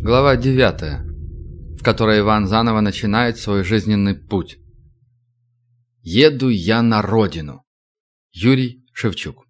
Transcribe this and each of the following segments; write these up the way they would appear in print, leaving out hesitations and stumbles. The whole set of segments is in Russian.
Глава 9, в которой Иван заново начинает свой жизненный путь. «Еду я на родину». Юрий Шевчук.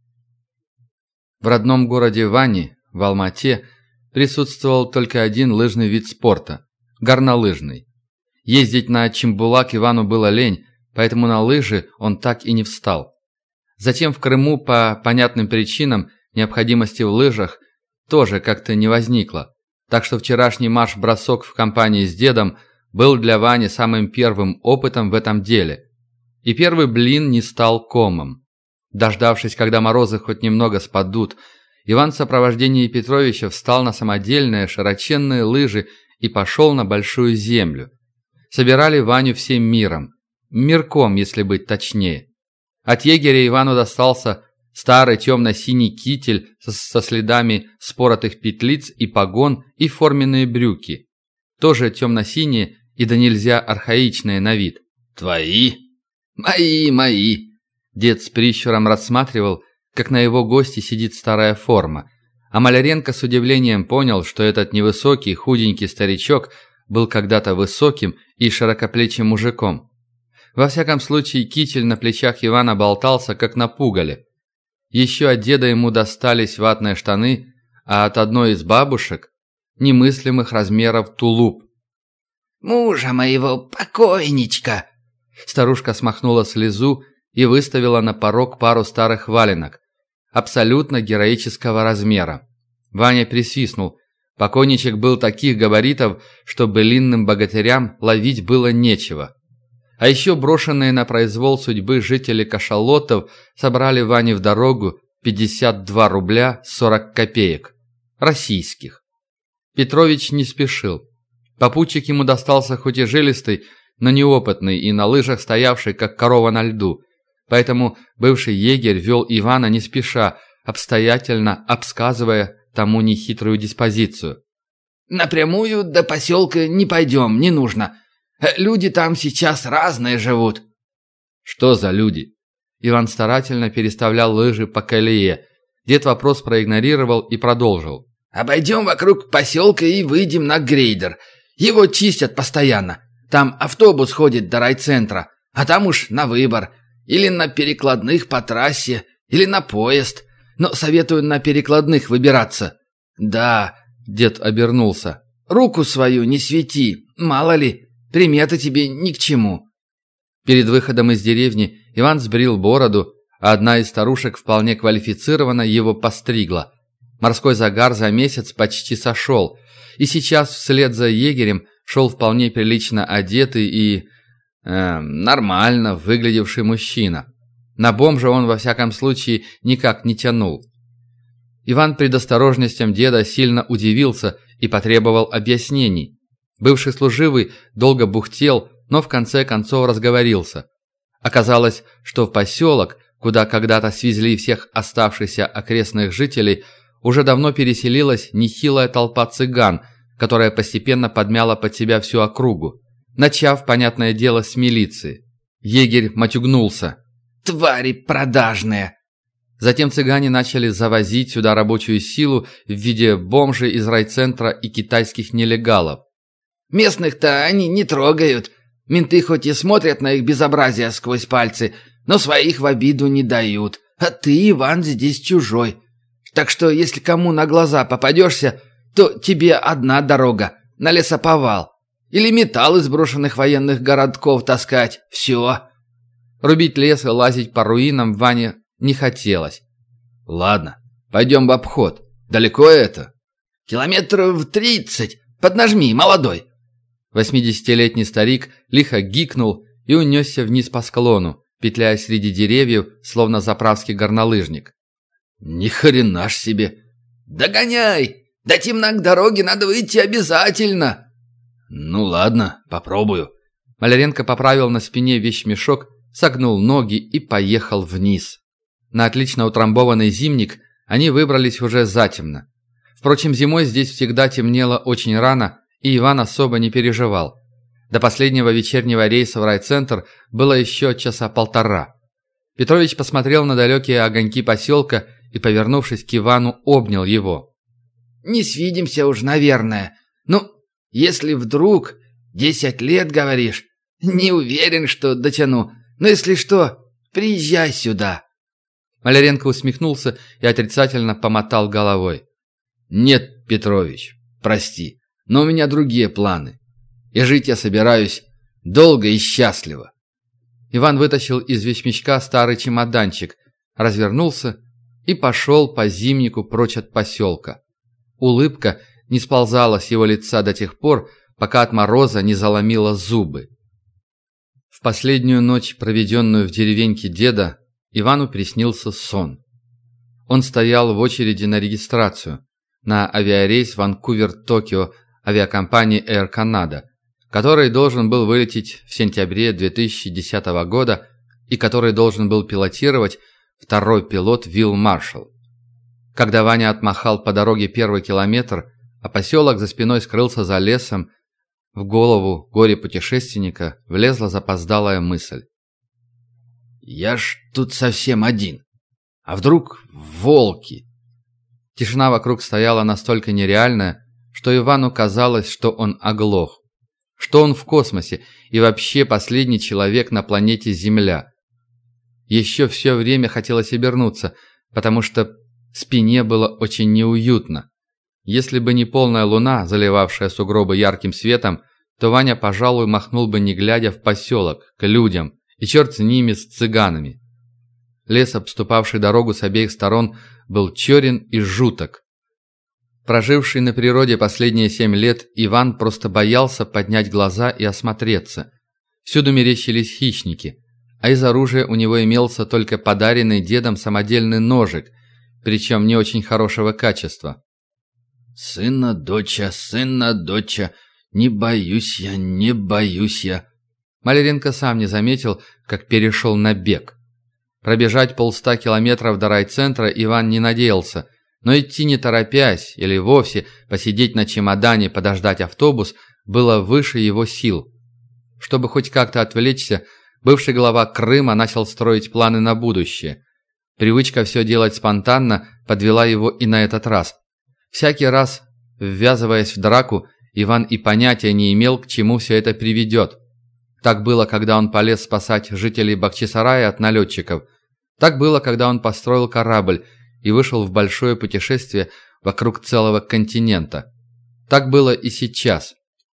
В родном городе Вани, в Алма-Ате, присутствовал только один лыжный вид спорта – горнолыжный. Ездить на Чембулак Ивану было лень, поэтому на лыжи он так и не встал. Затем в Крыму по понятным причинам необходимости в лыжах тоже как-то не возникло. Так что вчерашний марш-бросок в компании с дедом был для Вани самым первым опытом в этом деле. И первый блин не стал комом. Дождавшись, когда морозы хоть немного спадут, Иван в сопровождении Петровича встал на самодельные широченные лыжи и пошел на большую землю. Собирали Ваню всем миром. Мирком, если быть точнее. От егеря Ивану достался старый темно-синий китель со следами споротых петлиц и погон и форменные брюки. Тоже темно-синие и да нельзя архаичные на вид. «Твои?» «Мои!» Дед с прищуром рассматривал, как на его гости сидит старая форма. А Маляренко с удивлением понял, что этот невысокий, худенький старичок был когда-то высоким и широкоплечим мужиком. Во всяком случае, китель на плечах Ивана болтался, как на пугале. Еще от деда ему достались ватные штаны, а от одной из бабушек – немыслимых размеров тулуп. «Мужа моего покойничка!» Старушка смахнула слезу и выставила на порог пару старых валенок, абсолютно героического размера. Ваня присвистнул. Покойничек был таких габаритов, что былинным богатырям ловить было нечего. А еще брошенные на произвол судьбы жители кашалотов собрали Ване в дорогу 52 рубля 40 копеек. Российских. Петрович не спешил. Попутчик ему достался хоть и жилистый, но неопытный и на лыжах стоявший, как корова на льду. Поэтому бывший егерь вел Ивана не спеша, обстоятельно обсказывая тому нехитрую диспозицию. «Напрямую до поселка не пойдем, не нужно. Люди там сейчас разные живут». «Что за люди?» Иван старательно переставлял лыжи по колее. Дед вопрос проигнорировал и продолжил. «Обойдем вокруг поселка и выйдем на грейдер. Его чистят постоянно. Там автобус ходит до райцентра, а там уж на выбор. Или на перекладных по трассе, или на поезд. Но советую на перекладных выбираться». «Да», — дед обернулся. «Руку свою не свети, мало ли, приметы тебе ни к чему». Перед выходом из деревни Иван сбрил бороду, а одна из старушек вполне квалифицированно его постригла. Морской загар за месяц почти сошел, и сейчас вслед за егерем шел вполне прилично одетый и нормально выглядевший мужчина. На бомжа он во всяком случае никак не тянул. Иван предосторожностям деда сильно удивился и потребовал объяснений. Бывший служивый долго бухтел, но в конце концов разговорился. Оказалось, что в поселок, куда когда-то свезли всех оставшихся окрестных жителей, уже давно переселилась нехилая толпа цыган, которая постепенно подмяла под себя всю округу, начав, понятное дело, с милиции. Егерь матюгнулся. «Твари продажные!» Затем цыгане начали завозить сюда рабочую силу в виде бомжей из райцентра и китайских нелегалов. «Местных-то они не трогают. Менты хоть и смотрят на их безобразие сквозь пальцы, но своих в обиду не дают. А ты, Иван, здесь чужой. Так что, если кому на глаза попадешься, то тебе одна дорога – на лесоповал. Или металл из брошенных военных городков таскать. Все». Рубить лес и лазить по руинам Ване не хотелось. «Ладно, пойдем в обход. Далеко это?» «Километров 30. Поднажми, молодой». 80-летний старик лихо гикнул и унесся вниз по склону, петляя среди деревьев, словно заправский горнолыжник. «Ни хрена ж себе! Догоняй! До темна к дороге надо выйти обязательно!» «Ну ладно, попробую». Маляренко поправил на спине вещмешок, согнул ноги и поехал вниз. На отлично утрамбованный зимник они выбрались уже затемно. Впрочем, зимой здесь всегда темнело очень рано, и Иван особо не переживал. До последнего вечернего рейса в райцентр было еще часа полтора. Петрович посмотрел на далекие огоньки поселка и, повернувшись к Ивану, обнял его. «Не свидимся уж, наверное. Ну, если вдруг 10 лет, говоришь, не уверен, что дотяну. Но если что, приезжай сюда». Маляренко усмехнулся и отрицательно помотал головой. «Нет, Петрович, прости, но у меня другие планы. И жить я собираюсь долго и счастливо». Иван вытащил из вещмешка старый чемоданчик, развернулся и пошел по Зимнику прочь от поселка. Улыбка не сползала с его лица до тех пор, пока от мороза не заломила зубы. В последнюю ночь, проведенную в деревеньке деда, Ивану приснился сон. Он стоял в очереди на регистрацию на авиарейс Ванкувер-Токио авиакомпании Air Canada, который должен был вылететь в сентябре 2010 года и который должен был пилотировать второй пилот Вилл Маршалл. Когда Ваня отмахал по дороге первый километр, а поселок за спиной скрылся за лесом, в голову горе-путешественника влезла запоздалая мысль. «Я ж тут совсем один. А вдруг волки?» Тишина вокруг стояла настолько нереальная, что Ивану казалось, что он оглох, что он в космосе и вообще последний человек на планете Земля. Еще все время хотелось обернуться, потому что в спине было очень неуютно. Если бы не полная луна, заливавшая сугробы ярким светом, то Ваня, пожалуй, махнул бы не глядя в поселок, к людям, и черт с ними, с цыганами. Лес, обступавший дорогу с обеих сторон, был черен и жуток. Проживший на природе последние 7 лет, Иван просто боялся поднять глаза и осмотреться. Всюду мерещились хищники, а из оружия у него имелся только подаренный дедом самодельный ножик, причем не очень хорошего качества. Сына, доча, не боюсь я, не боюсь я». Маляренко сам не заметил, как перешел на бег. Пробежать 100 километров до райцентра Иван не надеялся, но идти не торопясь или вовсе посидеть на чемодане, подождать автобус, было выше его сил. Чтобы хоть как-то отвлечься, бывший глава Крыма начал строить планы на будущее. Привычка все делать спонтанно подвела его и на этот раз. Всякий раз, ввязываясь в драку, Иван и понятия не имел, к чему все это приведет. Так было, когда он полез спасать жителей Бахчисарая от налетчиков. Так было, когда он построил корабль и вышел в большое путешествие вокруг целого континента. Так было и сейчас.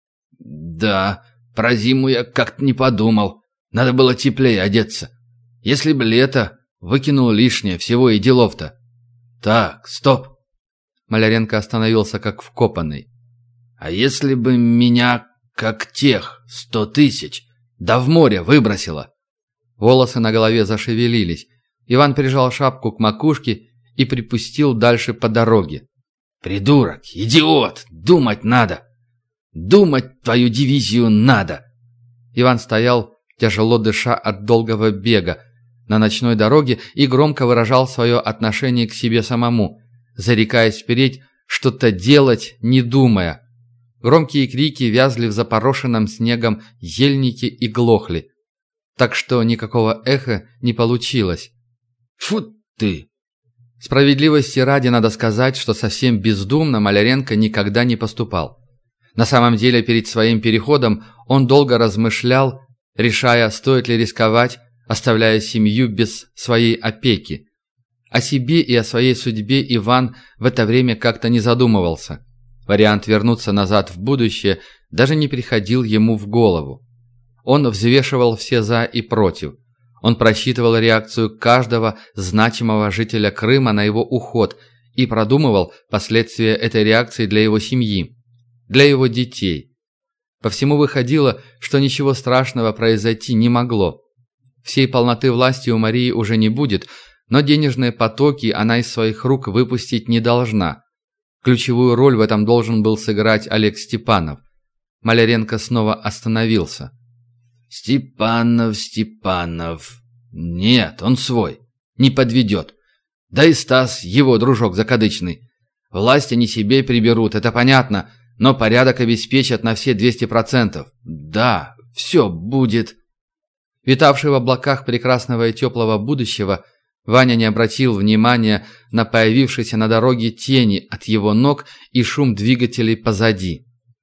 «Да, про зиму я как-то не подумал. Надо было теплее одеться. Если бы лето, выкинул лишнее, всего и делов-то. Так, стоп». Маляренко остановился как вкопанный. «А если бы меня, как тех, 100 тысяч, да в море выбросило?» Волосы на голове зашевелились. Иван прижал шапку к макушке и припустил дальше по дороге. «Придурок, идиот, думать надо! Думать твою дивизию надо!» Иван стоял, тяжело дыша от долгого бега, на ночной дороге и громко выражал свое отношение к себе самому, зарекаясь вперед что-то делать, не думая. Громкие крики вязли в запорошенном снегом ельнике и глохли, так что никакого эха не получилось. «Фу ты!» Справедливости ради надо сказать, что совсем бездумно Маляренко никогда не поступал. На самом деле, перед своим переходом он долго размышлял, решая, стоит ли рисковать, оставляя семью без своей опеки. О себе и о своей судьбе Иван в это время как-то не задумывался. Вариант вернуться назад в будущее даже не приходил ему в голову. Он взвешивал все «за» и «против». Он просчитывал реакцию каждого значимого жителя Крыма на его уход и продумывал последствия этой реакции для его семьи, для его детей. По всему выходило, что ничего страшного произойти не могло. Всей полноты власти у Марии уже не будет, но денежные потоки она из своих рук выпустить не должна. Ключевую роль в этом должен был сыграть Олег Степанов. Маляренко снова остановился. Степанов. Нет, он свой. Не подведет. Да и Стас, его дружок закадычный. Власть они себе приберут, это понятно, но порядок обеспечат на все 200%. Да, все будет. Витавший в облаках прекрасного и теплого будущего, Ваня не обратил внимания на появившиеся на дороге тени от его ног и шум двигателей позади.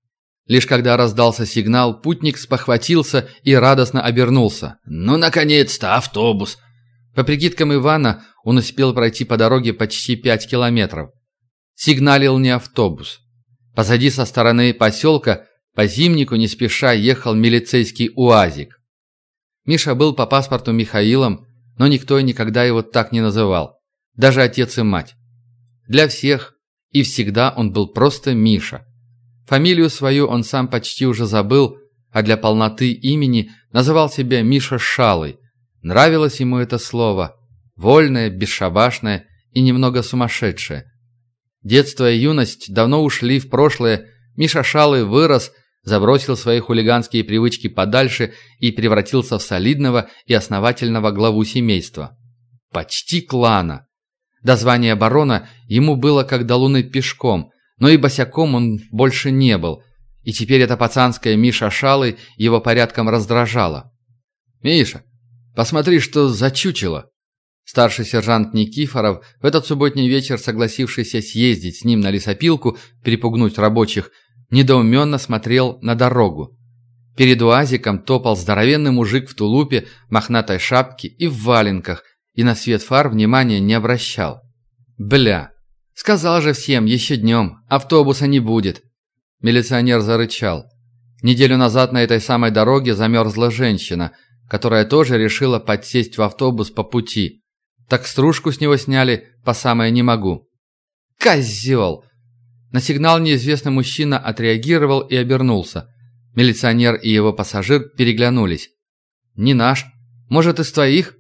Лишь когда раздался сигнал, путник спохватился и радостно обернулся. «Ну, наконец-то, автобус!» По прикидкам Ивана, он успел пройти по дороге почти 5 километров. Сигналил не автобус. Позади со стороны поселка по Зимнику не спеша ехал милицейский УАЗик. Миша был по паспорту Михаилом, но никто и никогда его так не называл. Даже отец и мать. Для всех и всегда он был просто Миша. Фамилию свою он сам почти уже забыл, а для полноты имени называл себя Миша Шалый. Нравилось ему это слово. Вольное, бесшабашное и немного сумасшедшее. Детство и юность давно ушли в прошлое. Миша Шалый вырос, забросил свои хулиганские привычки подальше и превратился в солидного и основательного главу семейства. Почти клана. До звания барона ему было как до луны пешком, но и босяком он больше не был. И теперь эта пацанская Миша Шалый его порядком раздражала. «Миша, посмотри, что за чучело!» Старший сержант Никифоров, в этот субботний вечер согласившийся съездить с ним на лесопилку, перепугнуть рабочих, недоуменно смотрел на дорогу. Перед УАЗиком топал здоровенный мужик в тулупе, мохнатой шапке и в валенках, и на свет фар внимания не обращал. «Бля! Сказал же всем, еще днем, автобуса не будет!» Милиционер зарычал. Неделю назад на этой самой дороге замерзла женщина, которая тоже решила подсесть в автобус по пути. Так стружку с него сняли по самое не могу. «Козел!» На сигнал неизвестный мужчина отреагировал и обернулся. Милиционер и его пассажир переглянулись. «Не наш. Может, из твоих?»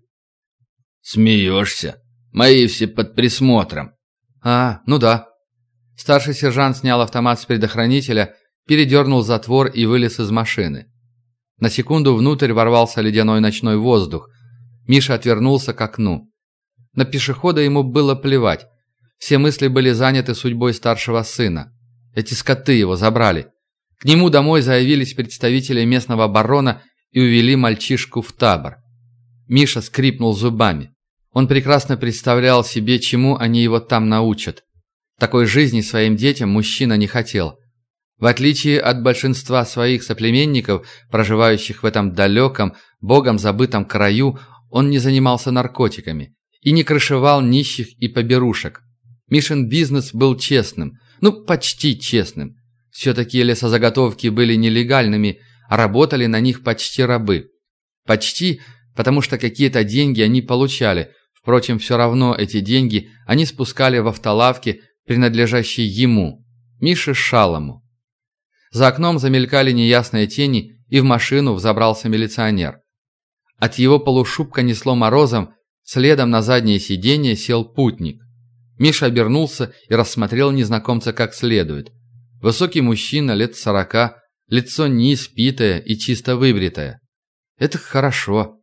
«Смеешься? Мои все под присмотром». «А, ну да». Старший сержант снял автомат с предохранителя, передернул затвор и вылез из машины. На секунду внутрь ворвался ледяной ночной воздух. Миша отвернулся к окну. На пешехода ему было плевать. Все мысли были заняты судьбой старшего сына. Эти скоты его забрали. К нему домой заявились представители местного барона и увели мальчишку в табор. Миша скрипнул зубами. Он прекрасно представлял себе, чему они его там научат. Такой жизни своим детям мужчина не хотел. В отличие от большинства своих соплеменников, проживающих в этом далеком, богом забытом краю, он не занимался наркотиками и не крышевал нищих и поберушек. Мишин бизнес был честным, почти честным. Все-таки лесозаготовки были нелегальными, а работали на них почти рабы. Почти, потому что какие-то деньги они получали. Впрочем, все равно эти деньги они спускали в автолавки, принадлежащие ему, Мише Шалому. За окном замелькали неясные тени, и в машину взобрался милиционер. От его полушубка несло морозом, следом на заднее сиденье сел путник. Миша обернулся и рассмотрел незнакомца как следует. Высокий мужчина, лет 40, лицо неиспитое и чисто выбритое. Это хорошо.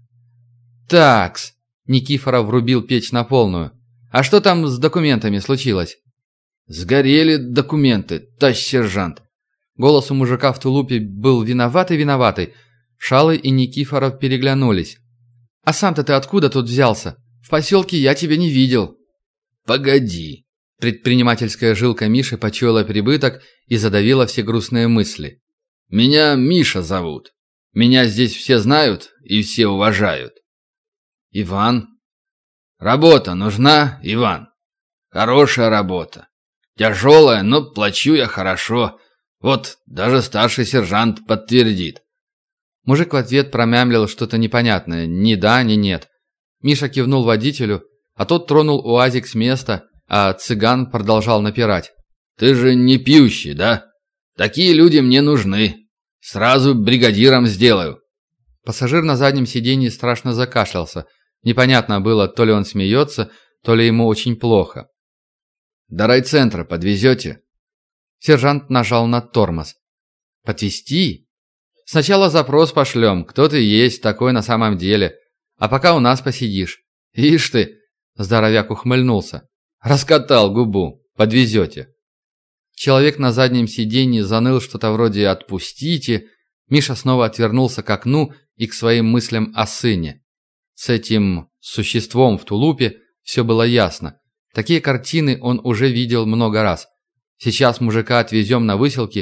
«Такс!» — Никифоров врубил печь на полную. «А что там с документами случилось?» «Сгорели документы, товарищ сержант». Голос у мужика в тулупе был виноватый. Шалый и Никифоров переглянулись. «А сам-то ты откуда тут взялся? В поселке я тебя не видел». «Погоди». Предпринимательская жилка Миши почуяла прибыток и задавила все грустные мысли. «Меня Миша зовут. Меня здесь все знают и все уважают». «Иван?» «Работа нужна, Иван. Хорошая работа. Тяжелая, но плачу я хорошо. Вот даже старший сержант подтвердит». Мужик в ответ промямлил что-то непонятное. Ни да, ни нет. Миша кивнул водителю, а тот тронул УАЗик с места, а цыган продолжал напирать. «Ты же не пьющий, да? Такие люди мне нужны. Сразу бригадиром сделаю». Пассажир на заднем сиденье страшно закашлялся. Непонятно было, то ли он смеется, то ли ему очень плохо. «До райцентра подвезете?» Сержант нажал на тормоз. «Подвезти? Сначала запрос пошлем, кто ты есть такой на самом деле. А пока у нас посидишь. Ишь ты!» Здоровяк ухмыльнулся. «Раскатал губу. Подвезете». Человек на заднем сиденье заныл что-то вроде «отпустите». Миша снова отвернулся к окну и к своим мыслям о сыне. С этим существом в тулупе все было ясно. Такие картины он уже видел много раз. Сейчас мужика отвезем на выселки,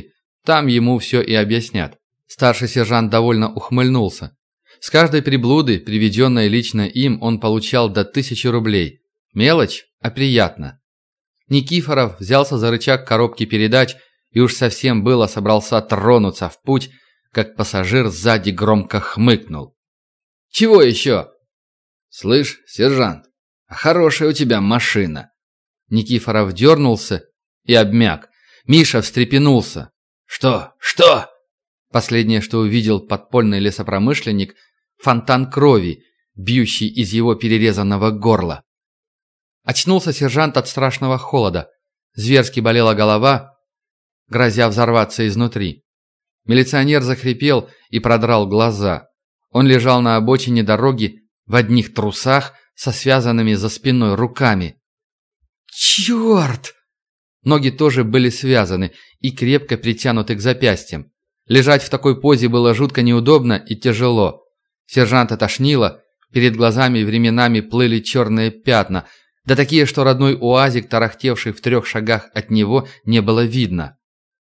Там ему все и объяснят. Старший сержант довольно ухмыльнулся. С каждой приблуды, приведенной лично им, он получал до 1000 рублей. Мелочь, а приятно. Никифоров взялся за рычаг коробки передач и уж совсем было собрался тронуться в путь, как пассажир сзади громко хмыкнул. «Чего еще?» «Слышь, сержант, а хорошая у тебя машина». Никифоров дернулся и обмяк. Миша встрепенулся. «Что? Что?» Последнее, что увидел подпольный лесопромышленник – фонтан крови, бьющий из его перерезанного горла. Очнулся сержант от страшного холода. Зверски болела голова, грозя взорваться изнутри. Милиционер захрипел и продрал глаза. Он лежал на обочине дороги в одних трусах со связанными за спиной руками. «Черт!» Ноги тоже были связаны и крепко притянуты к запястьям. Лежать в такой позе было жутко неудобно и тяжело. Сержанта тошнило, перед глазами временами плыли черные пятна, да такие, что родной уазик, тарахтевший в 3 шагах от него, не было видно.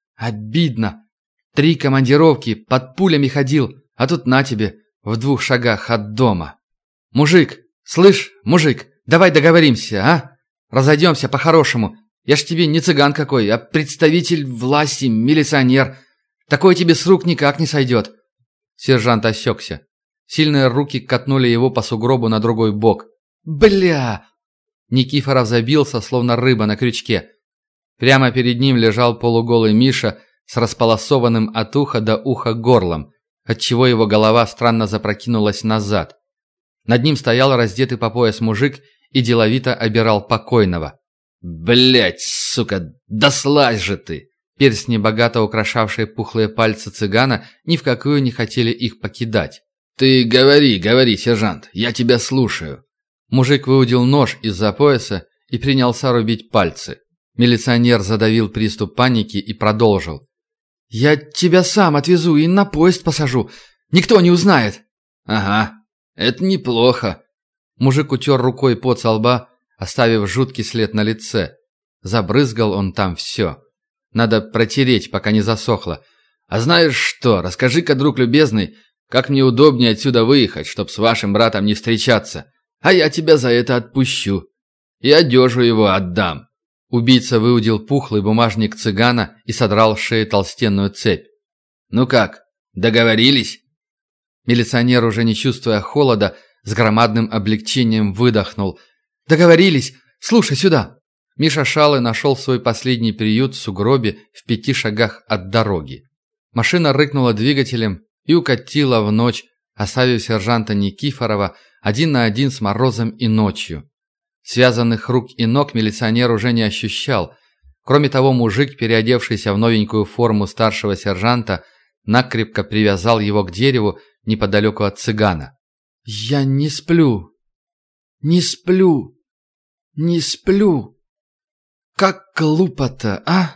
Обидно. 3 командировки, под пулями ходил, а тут на тебе, в 2 шагах от дома. «Мужик, слышь, мужик, давай договоримся, а? Разойдемся по-хорошему. Я ж тебе не цыган какой, а представитель власти, милиционер. Такое тебе с рук никак не сойдет». Сержант осекся. Сильные руки катнули его по сугробу на другой бок. «Бля!» Никифоров забился, словно рыба на крючке. Прямо перед ним лежал полуголый Миша с располосованным от уха до уха горлом, отчего его голова странно запрокинулась назад. Над ним стоял раздетый по пояс мужик и деловито обирал покойного. «Блядь, сука, да слазь же ты!» Перстни, богато украшавшие пухлые пальцы цыгана, ни в какую не хотели их покидать. «Ты говори, сержант, я тебя слушаю». Мужик выудил нож из-за пояса и принялся рубить пальцы. Милиционер задавил приступ паники и продолжил. «Я тебя сам отвезу и на поезд посажу. Никто не узнает». «Ага, это неплохо». Мужик утер рукой пот со лба, оставив жуткий след на лице. Забрызгал он там все. Надо протереть, пока не засохло. «А знаешь что, расскажи-ка, друг любезный, как мне удобнее отсюда выехать, чтоб с вашим братом не встречаться, а я тебя за это отпущу. И одежу его отдам». Убийца выудил пухлый бумажник цыгана и содрал с шеи толстенную цепь. «Ну как, договорились?» Милиционер, уже не чувствуя холода, с громадным облегчением выдохнул. «Договорились! Слушай сюда!» Миша Шалы нашел свой последний приют в сугробе в 5 шагах от дороги. Машина рыкнула двигателем и укатила в ночь, оставив сержанта Никифорова 1 на 1 с морозом и ночью. Связанных рук и ног милиционер уже не ощущал. Кроме того, мужик, переодевшийся в новенькую форму старшего сержанта, накрепко привязал его к дереву неподалеку от цыгана. «Я не сплю. Не сплю. Не сплю. Как глупо-то, а?»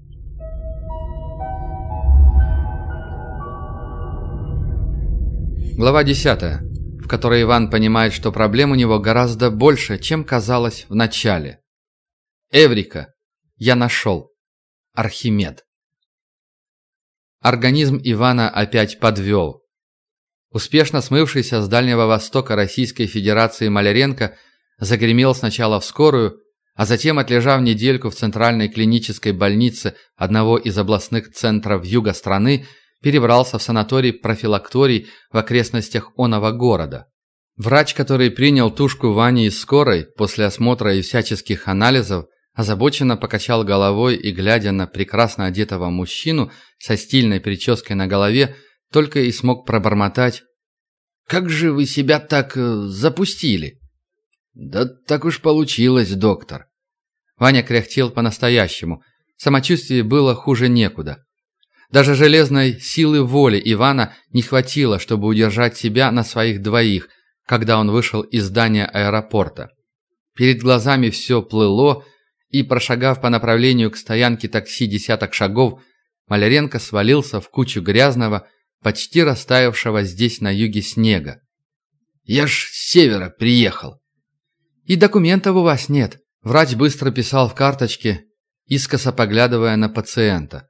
Глава 10, в которой Иван понимает, что проблем у него гораздо больше, чем казалось в начале. Эврика. Я нашел. Архимед. Организм Ивана опять подвел. Успешно смывшийся с Дальнего Востока Российской Федерации Маляренко загремел сначала в скорую, а затем, отлежав недельку в центральной клинической больнице одного из областных центров юга страны, перебрался в санаторий-профилакторий в окрестностях оного города. Врач, который принял тушку Вани из скорой после осмотра и всяческих анализов, озабоченно покачал головой и, глядя на прекрасно одетого мужчину со стильной прической на голове, только и смог пробормотать: «Как же вы себя так запустили?» «Да так уж получилось, доктор». Ваня кряхтел по-настоящему. Самочувствие было хуже некуда. Даже железной силы воли Ивана не хватило, чтобы удержать себя на своих двоих, когда он вышел из здания аэропорта. Перед глазами все плыло, и, прошагав по направлению к стоянке такси 10 шагов, Маляренко свалился в кучу грязного, почти растаявшего здесь на юге снега. «Я ж с севера приехал». «И документов у вас нет», — врач быстро писал в карточке, искоса поглядывая на пациента.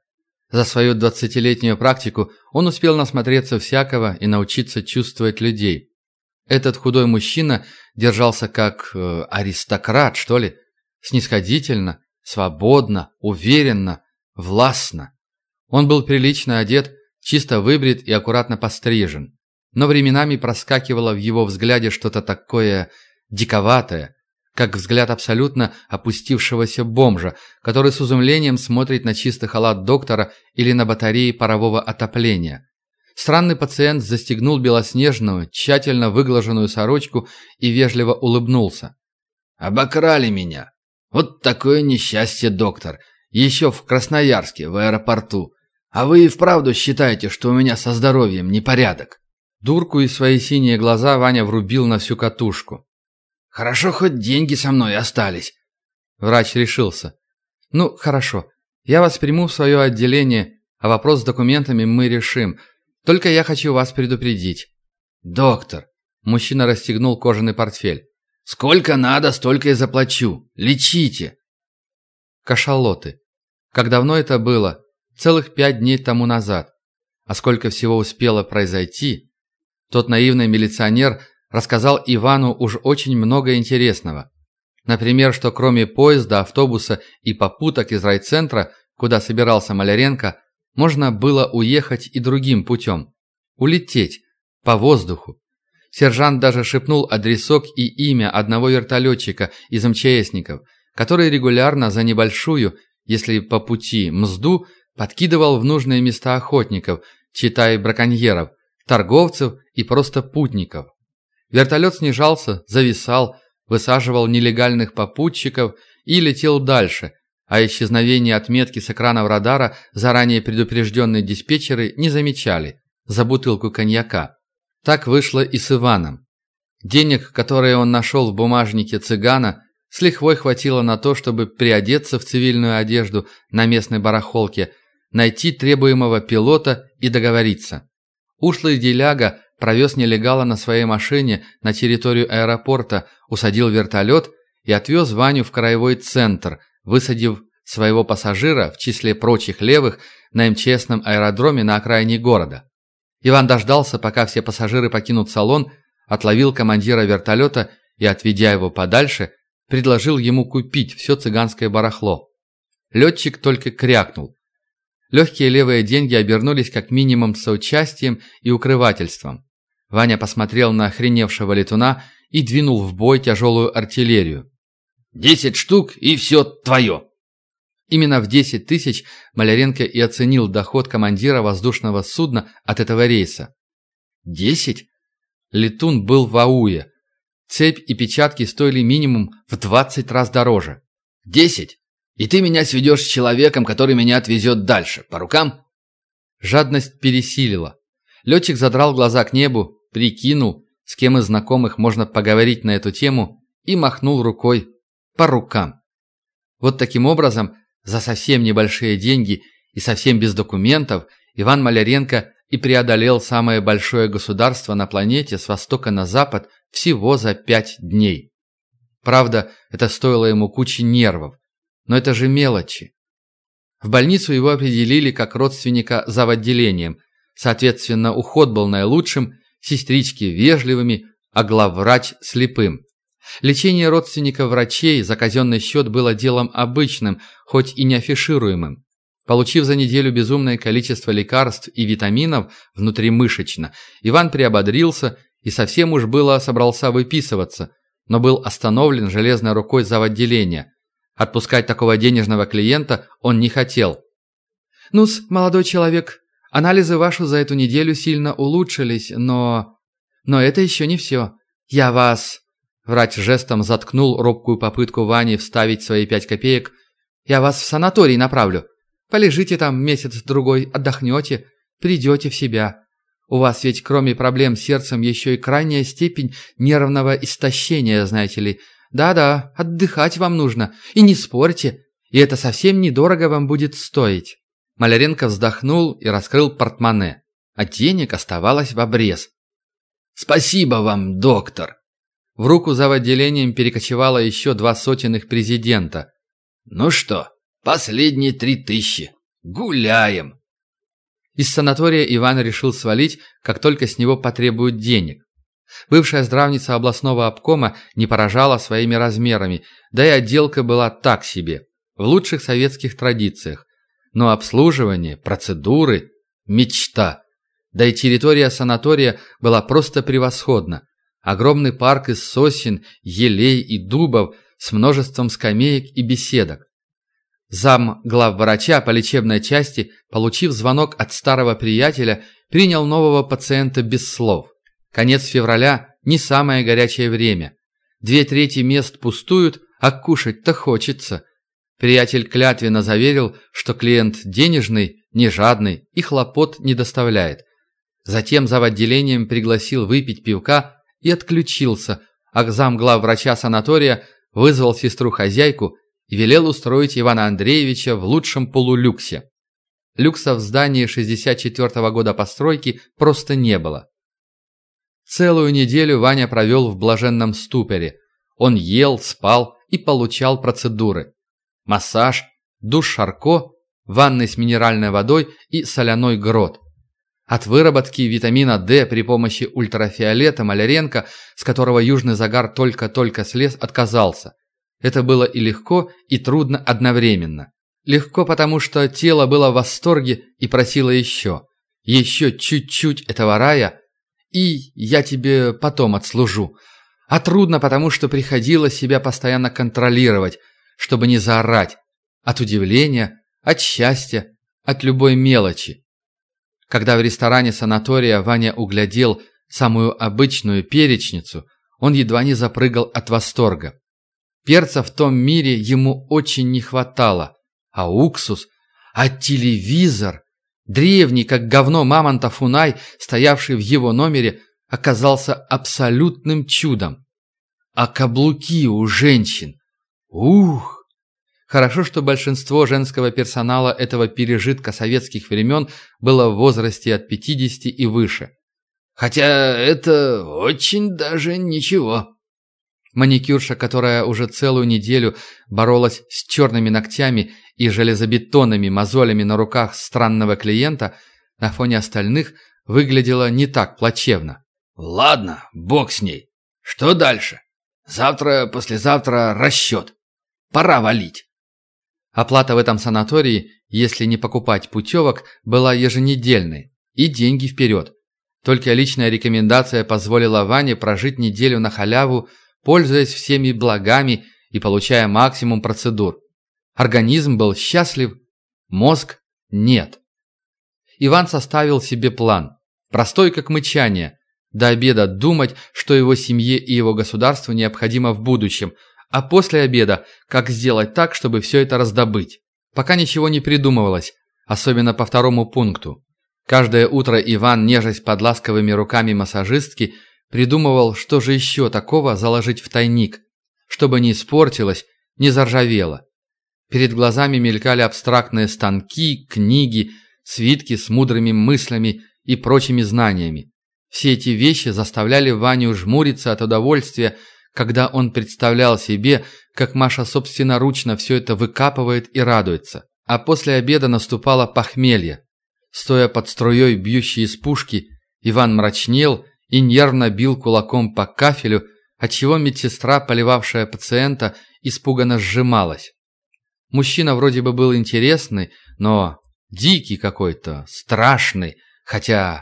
За свою 20-летнюю практику он успел насмотреться всякого и научиться чувствовать людей. Этот худой мужчина держался как аристократ, что ли, снисходительно, свободно, уверенно, властно. Он был прилично одет, чисто выбрит и аккуратно пострижен. Но временами проскакивало в его взгляде что-то такое диковатое, как взгляд абсолютно опустившегося бомжа, который с изумлением смотрит на чистый халат доктора или на батареи парового отопления. Странный пациент застегнул белоснежную, тщательно выглаженную сорочку и вежливо улыбнулся. «Обокрали меня. Вот такое несчастье, доктор. Еще в Красноярске, в аэропорту. А вы и вправду считаете, что у меня со здоровьем непорядок?» Дурку и свои синие глаза Ваня врубил на всю катушку. «Хорошо, хоть деньги со мной остались». Врач решился. «Ну, хорошо. Я вас приму в свое отделение, а вопрос с документами мы решим. Только я хочу вас предупредить». «Доктор», – мужчина расстегнул кожаный портфель. «Сколько надо, столько и заплачу. Лечите». Кашалоты. Как давно это было? Целых 5 дней тому назад. А сколько всего успело произойти? Тот наивный милиционер рассказал Ивану уж очень много интересного. Например, что кроме поезда, автобуса и попуток из райцентра, куда собирался Маляренко, можно было уехать и другим путем. Улететь. По воздуху. Сержант даже шепнул адресок и имя одного вертолетчика из МЧСников, который регулярно за небольшую, если по пути, мзду, подкидывал в нужные места охотников, читай браконьеров, торговцев и просто путников. Вертолет снижался, зависал, высаживал нелегальных попутчиков и летел дальше, а исчезновение отметки с экранов радара заранее предупрежденные диспетчеры не замечали, за бутылку коньяка. Так вышло и с Иваном. Денег, которые он нашел в бумажнике цыгана, с лихвой хватило на то, чтобы приодеться в цивильную одежду на местной барахолке, найти требуемого пилота и договориться. Ушлый деляга провез нелегала на своей машине на территорию аэропорта, усадил вертолет и отвез Ваню в краевой центр, высадив своего пассажира, в числе прочих левых, на МЧСном аэродроме на окраине города. Иван дождался, пока все пассажиры покинут салон, отловил командира вертолета и, отведя его подальше, предложил ему купить все цыганское барахло. Летчик только крякнул. Легкие левые деньги обернулись как минимум соучастием и укрывательством. Ваня посмотрел на охреневшего летуна и двинул в бой тяжелую артиллерию. 10 штук и все твое. Именно в 10 тысяч Маляренко и оценил доход командира воздушного судна от этого рейса. 10? Летун был в ауе. Цепь и печатки стоили минимум в 20 раз дороже. 10? И ты меня сведешь с человеком, который меня отвезет дальше. По рукам? Жадность пересилила. Летчик задрал глаза к небу, прикинул, с кем из знакомых можно поговорить на эту тему, и махнул рукой. По рукам. Вот таким образом, за совсем небольшие деньги и совсем без документов, Иван Маляренко и преодолел самое большое государство на планете с востока на запад всего за 5 дней. Правда, это стоило ему кучи нервов. Но это же мелочи. В больницу его определили как родственника завотделением. Соответственно, уход был наилучшим, сестрички вежливыми, а главврач слепым. Лечение родственников врачей за казенный счет было делом обычным, хоть и не афишируемым. Получив за неделю безумное количество лекарств и витаминов внутримышечно, Иван приободрился и совсем уж было собрался выписываться, но был остановлен железной рукой завотделения. Отпускать такого денежного клиента он не хотел. «Ну-с, молодой человек, анализы ваши за эту неделю сильно улучшились, но это еще не все. Я вас...» Врач жестом заткнул робкую попытку Вани вставить свои 5 копеек. «Я вас в санаторий направлю. Полежите там месяц-другой, отдохнете, придете в себя. У вас ведь кроме проблем с сердцем еще и крайняя степень нервного истощения, знаете ли. Да-да, отдыхать вам нужно. И не спорьте. И это совсем недорого вам будет стоить». Маляренко вздохнул и раскрыл портмоне. А денег оставалось в обрез. «Спасибо вам, доктор». В руку за отделением перекочевало еще 2 сотенных президента. «Ну что, последние 3000. Гуляем». Из санатория Иван решил свалить, как только с него потребуют денег. Бывшая здравница областного обкома не поражала своими размерами, да и отделка была так себе, в лучших советских традициях. Но обслуживание, процедуры – мечта. Да и территория санатория была просто превосходна. Огромный парк из сосен, елей и дубов с множеством скамеек и беседок. Зам главврача по лечебной части, получив звонок от старого приятеля, принял нового пациента без слов. Конец февраля – не самое горячее время. 2/3 мест пустуют, а кушать-то хочется. Приятель клятвенно заверил, что клиент денежный, не жадный и хлопот не доставляет. Затем зав. Отделением пригласил выпить пивка и отключился, а замглавврача санатория вызвал сестру-хозяйку и велел устроить Ивана Андреевича в лучшем полулюксе. Люкса в здании 64-го года постройки просто не было. Целую неделю Ваня провел в блаженном ступоре. Он ел, спал и получал процедуры. Массаж, душ Шарко, ванны с минеральной водой и соляной грот. От выработки витамина D при помощи ультрафиолета Маляренко, с которого южный загар только-только слез, отказался. Это было и легко, и трудно одновременно. Легко, потому что тело было в восторге и просило еще. Еще чуть-чуть этого рая, и я тебе потом отслужу. А трудно, потому что приходилось себя постоянно контролировать, чтобы не заорать. От удивления, от счастья, от любой мелочи. Когда в ресторане санатория Ваня углядел самую обычную перечницу, он едва не запрыгал от восторга. Перца в том мире ему очень не хватало, а уксус, а телевизор, древний, как говно мамонта Фунай, стоявший в его номере, оказался абсолютным чудом. А каблуки у женщин, ух! Хорошо, что большинство женского персонала этого пережитка советских времен было в возрасте от 50 и выше. Хотя это очень даже ничего. Маникюрша, которая уже целую неделю боролась с черными ногтями и железобетонными мозолями на руках странного клиента, на фоне остальных выглядела не так плачевно. «Ладно, бог с ней. Что дальше? Завтра, послезавтра расчет. Пора валить». Оплата в этом санатории, если не покупать путевок, была еженедельной, и деньги вперед. Только личная рекомендация позволила Ване прожить неделю на халяву, пользуясь всеми благами и получая максимум процедур. Организм был счастлив, мозг – нет. Иван составил себе план, простой как мычание, до обеда думать, что его семье и его государству необходимо в будущем, а после обеда, как сделать так, чтобы все это раздобыть. Пока ничего не придумывалось, особенно по второму пункту. Каждое утро Иван, нежась под ласковыми руками массажистки, придумывал, что же еще такого заложить в тайник, чтобы не испортилось, не заржавело. Перед глазами мелькали абстрактные станки, книги, свитки с мудрыми мыслями и прочими знаниями. Все эти вещи заставляли Ваню жмуриться от удовольствия, когда он представлял себе, как Маша собственноручно все это выкапывает и радуется. А после обеда наступало похмелье. Стоя под струей, бьющей из пушки, Иван мрачнел и нервно бил кулаком по кафелю, отчего медсестра, поливавшая пациента, испуганно сжималась. Мужчина вроде бы был интересный, но дикий какой-то, страшный, хотя...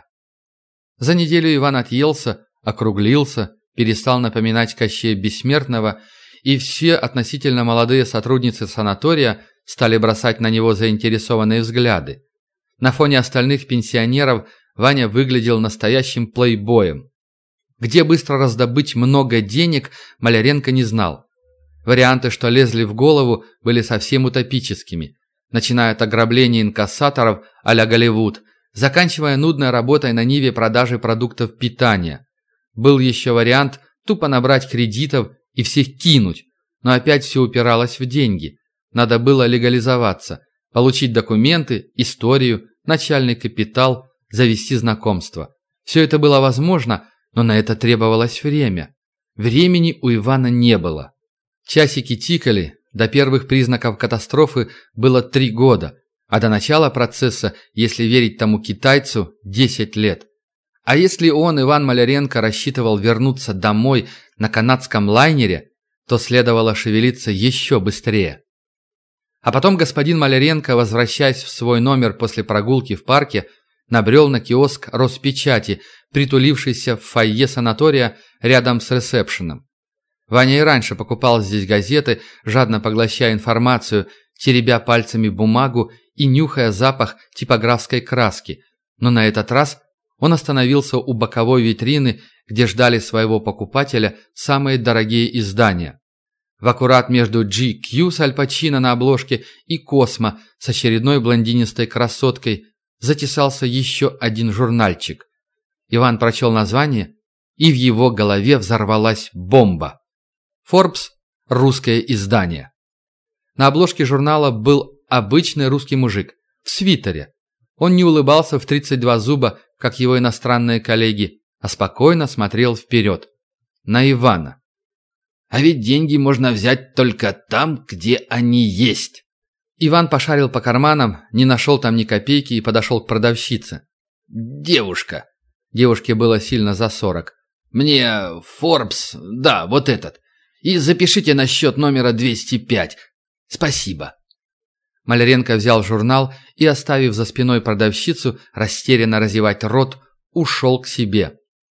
За неделю Иван отъелся, округлился, перестал напоминать Кощея Бессмертного, и все относительно молодые сотрудницы санатория стали бросать на него заинтересованные взгляды. На фоне остальных пенсионеров Ваня выглядел настоящим плейбоем. Где быстро раздобыть много денег, Маляренко не знал. Варианты, что лезли в голову, были совсем утопическими, начиная от ограбления инкассаторов а-ля Голливуд, заканчивая нудной работой на ниве продажи продуктов питания. Был еще вариант тупо набрать кредитов и всех кинуть, но опять все упиралось в деньги. Надо было легализоваться, получить документы, историю, начальный капитал, завести знакомство. Все это было возможно, но на это требовалось время. Времени у Ивана не было. Часики тикали, до первых признаков катастрофы было 3 года, А до начала процесса, если верить тому китайцу, 10 лет. А если он, Иван Маляренко, рассчитывал вернуться домой на канадском лайнере, то следовало шевелиться еще быстрее. А потом господин Маляренко, возвращаясь в свой номер после прогулки в парке, набрел на киоск Роспечати, притулившийся в фойе санатория рядом с ресепшеном. Ваня и раньше покупал здесь газеты, жадно поглощая информацию, теребя пальцами бумагу и нюхая запах типографской краски, но на этот раз он остановился у боковой витрины, где ждали своего покупателя самые дорогие издания. В аккурат между GQ с Аль Пачино на обложке и Космо с очередной блондинистой красоткой затесался еще один журнальчик. Иван прочел название, и в его голове взорвалась бомба. Forbes – русское издание. На обложке журнала был обычный русский мужик в свитере. Он не улыбался в 32 зуба, как его иностранные коллеги, а спокойно смотрел вперед. На Ивана. А ведь деньги можно взять только там, где они есть. Иван пошарил по карманам, не нашел там ни копейки и подошел к продавщице. Девушка. Девушке было сильно за 40. Мне Forbes, да, вот этот. И запишите на счет номера 205. Спасибо. Маляренко взял журнал и, оставив за спиной продавщицу растерянно разевать рот, ушел к себе.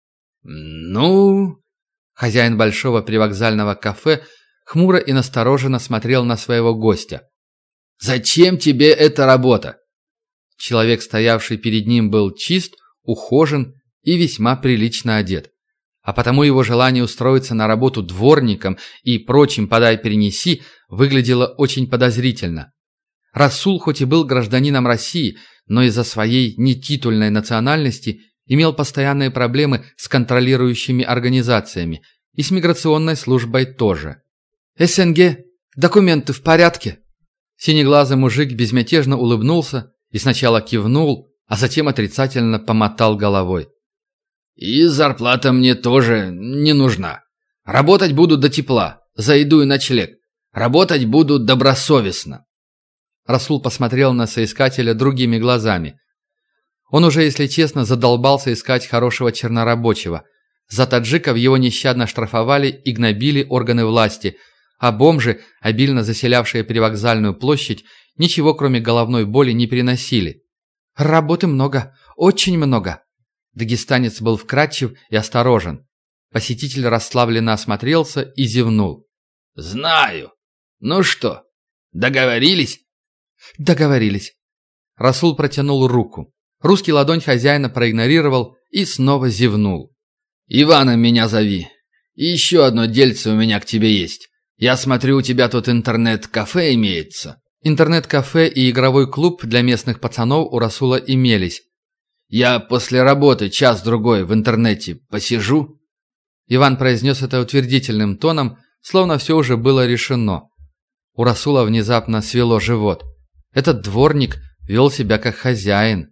Ну... Хозяин большого привокзального кафе хмуро и настороженно смотрел на своего гостя. «Зачем тебе эта работа?» Человек, стоявший перед ним, был чист, ухожен и весьма прилично одет. А потому его желание устроиться на работу дворником и прочим «подай-перенеси» выглядело очень подозрительно. Расул хоть и был гражданином России, но из-за своей нетитульной национальности имел постоянные проблемы с контролирующими организациями и с миграционной службой тоже. «СНГ, документы в порядке?» Синеглазый мужик безмятежно улыбнулся и сначала кивнул, а затем отрицательно помотал головой. «И зарплата мне тоже не нужна. Работать буду до тепла, за еду и ночлег. Работать буду добросовестно». Расул посмотрел на соискателя другими глазами. Он уже, если честно, задолбался искать хорошего чернорабочего. За таджиков его нещадно штрафовали и гнобили органы власти, а бомжи, обильно заселявшие привокзальную площадь, ничего кроме головной боли не переносили. «Работы много, очень много». Дагестанец был вкрадчив и осторожен. Посетитель расслабленно осмотрелся и зевнул. «Знаю. Ну что, договорились?» «Договорились». Расул протянул руку. Русский ладонь хозяина проигнорировал и снова зевнул. «Ивана меня зови. И еще одно дельце у меня к тебе есть. Я смотрю, у тебя тут интернет-кафе имеется». Интернет-кафе и игровой клуб для местных пацанов у Расула имелись. «Я после работы час-другой в интернете посижу?» Иван произнес это утвердительным тоном, словно все уже было решено. У Расула внезапно свело живот. Этот дворник вел себя как хозяин.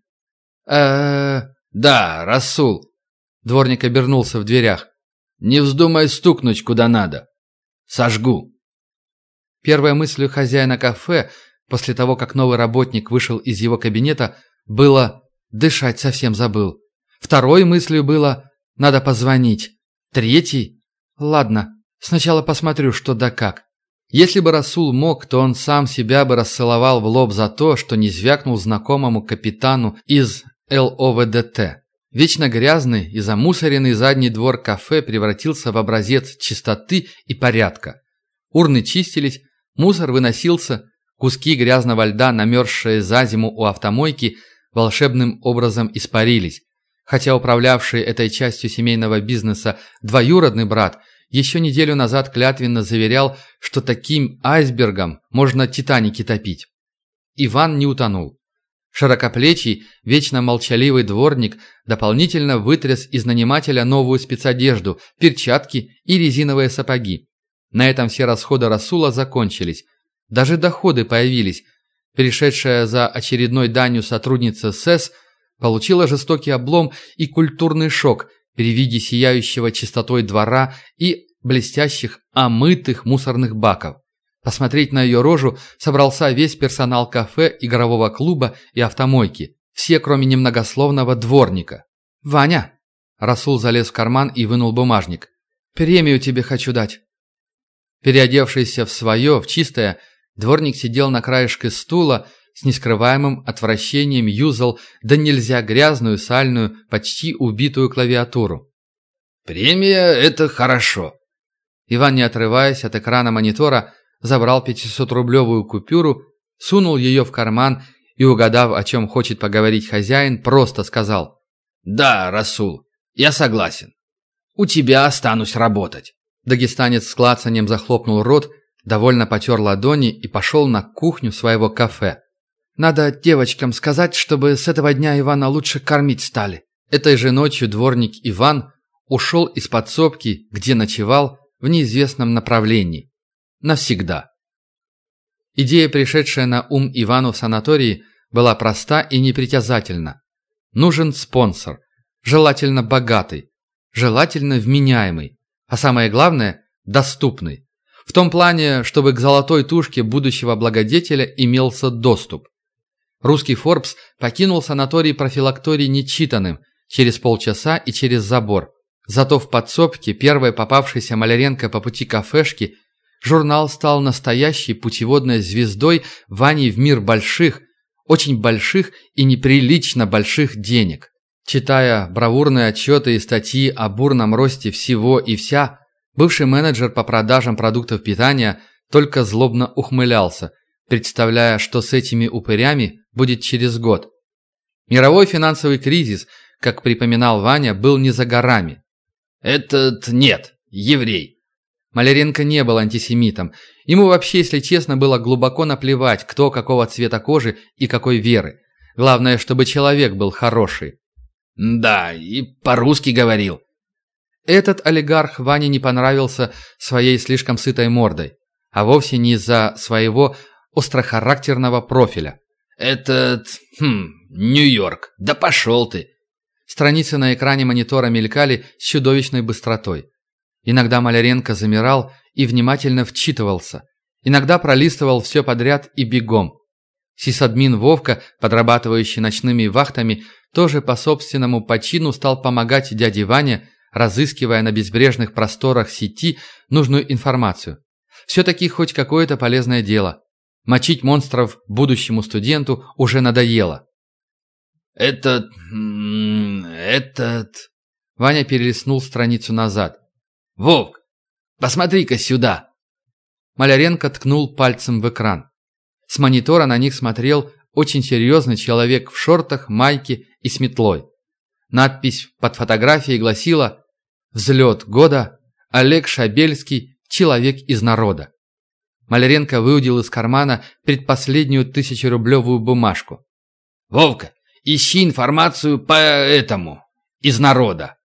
Да, Расул». Дворник обернулся в дверях. «Не вздумай стукнуть куда надо. Сожгу». Первой мыслью хозяина кафе, после того, как новый работник вышел из его кабинета, было «дышать совсем забыл». Второй мыслью было «надо позвонить». Третий «ладно, сначала посмотрю, что да как». Если бы Расул мог, то он сам себя бы расцеловал в лоб за то, что не звякнул знакомому капитану из ЛОВДТ. Вечно грязный и замусоренный задний двор кафе превратился в образец чистоты и порядка. Урны чистились, мусор выносился, куски грязного льда, намерзшие за зиму у автомойки, волшебным образом испарились. Хотя управлявший этой частью семейного бизнеса двоюродный брат еще неделю назад клятвенно заверял, что таким айсбергом можно «Титаники» топить. Иван не утонул. Широкоплечий, вечно молчаливый дворник дополнительно вытряс из нанимателя новую спецодежду, перчатки и резиновые сапоги. На этом все расходы Расула закончились. Даже доходы появились. Пришедшая за очередной данью сотрудница СЭС получила жестокий облом и культурный шок при виде сияющего чистотой двора и блестящих, омытых мусорных баков. Посмотреть на ее рожу собрался весь персонал кафе, игрового клуба и автомойки. Все, кроме немногословного дворника. «Ваня!» Расул залез в карман и вынул бумажник. «Премию тебе хочу дать». Переодевшийся в свое, в чистое, дворник сидел на краешке стула, с нескрываемым отвращением юзал да нельзя грязную, сальную, почти убитую клавиатуру. «Премия – это хорошо». Иван, не отрываясь от экрана монитора, забрал 500-рублевую купюру, сунул ее в карман и, угадав, о чем хочет поговорить хозяин, просто сказал: «Да, Расул, я согласен. У тебя останусь работать». Дагестанец с клацанием захлопнул рот, довольно потер ладони и пошел на кухню своего кафе. «Надо девочкам сказать, чтобы с этого дня Ивана лучше кормить стали». Этой же ночью дворник Иван ушел из подсобки, где ночевал, в неизвестном направлении. Навсегда. Идея, пришедшая на ум Ивану в санатории, была проста и непритязательна. Нужен спонсор, желательно богатый, желательно вменяемый, а самое главное – доступный. В том плане, чтобы к золотой тушке будущего благодетеля имелся доступ. Русский Форбс покинул санаторий-профилакторий нечитанным, через полчаса и через забор. Зато в подсобке, первой попавшейся Маляренко по пути кафешки, журнал стал настоящей путеводной звездой Вани в мир больших, очень больших и неприлично больших денег. Читая бравурные отчеты и статьи о бурном росте всего и вся, бывший менеджер по продажам продуктов питания только злобно ухмылялся, представляя, что с этими упырями будет через год. Мировой финансовый кризис, как припоминал Ваня, был не за горами. «Этот нет, еврей». Маляренко не был антисемитом. Ему вообще, если честно, было глубоко наплевать, кто какого цвета кожи и какой веры. Главное, чтобы человек был хороший. «Да, и по-русски говорил». Этот олигарх Ване не понравился своей слишком сытой мордой, а вовсе не из-за своего острохарактерного профиля. Нью-Йорк, да пошел ты». Страницы на экране монитора мелькали с чудовищной быстротой. Иногда Маляренко замирал и внимательно вчитывался. Иногда пролистывал все подряд и бегом. Сисадмин Вовка, подрабатывающий ночными вахтами, тоже по собственному почину стал помогать дяде Ване, разыскивая на безбрежных просторах сети нужную информацию. Все-таки хоть какое-то полезное дело. Мочить монстров будущему студенту уже надоело. Этот... Ваня перелистнул страницу назад. «Вовк, посмотри-ка сюда!» Маляренко ткнул пальцем в экран. С монитора на них смотрел очень серьезный человек в шортах, майке и с метлой. Надпись под фотографией гласила: «Взлет года. Олег Шабельский. Человек из народа». Маляренко выудил из кармана предпоследнюю 1000-рублевую бумажку. «Вовка, ищи информацию по этому. Из народа».